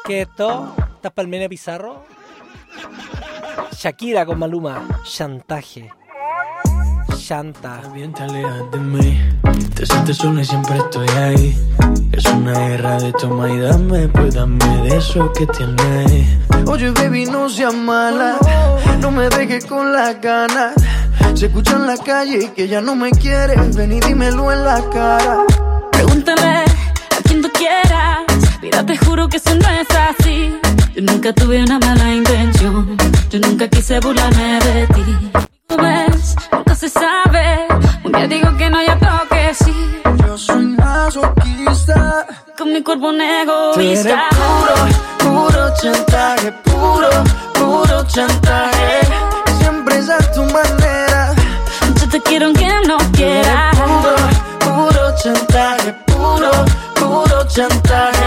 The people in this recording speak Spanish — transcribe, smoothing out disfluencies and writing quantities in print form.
¿Qué es esto? ¿Estás Palmera Pizarro? Shakira con Maluma. Chantaje. Chanta. Bien te alejas de mí. Te sientes sola y siempre estoy ahí. Es una guerra de toma y dame. Pues dame de eso que tienes. Oye, baby, no seas mala. No me dejes con las ganas. Se escucha en la calle que ya no me quieres. Ven y dímelo en la cara. Pregúntale a quien tú quieras. Mira, te juro que eso no es así. Yo nunca tuve una mala intención. Yo nunca quise burlarme de ti. Tú ves, nunca se sabe. Un día digo que no, ya toque sí. Yo soy masoquista. Con mi cuerpo un Tú eres egoísta. puro chantaje. Puro chantaje. Siempre es a tu manera. Yo te quiero aunque no quieras. Puro chantaje. Puro chantaje.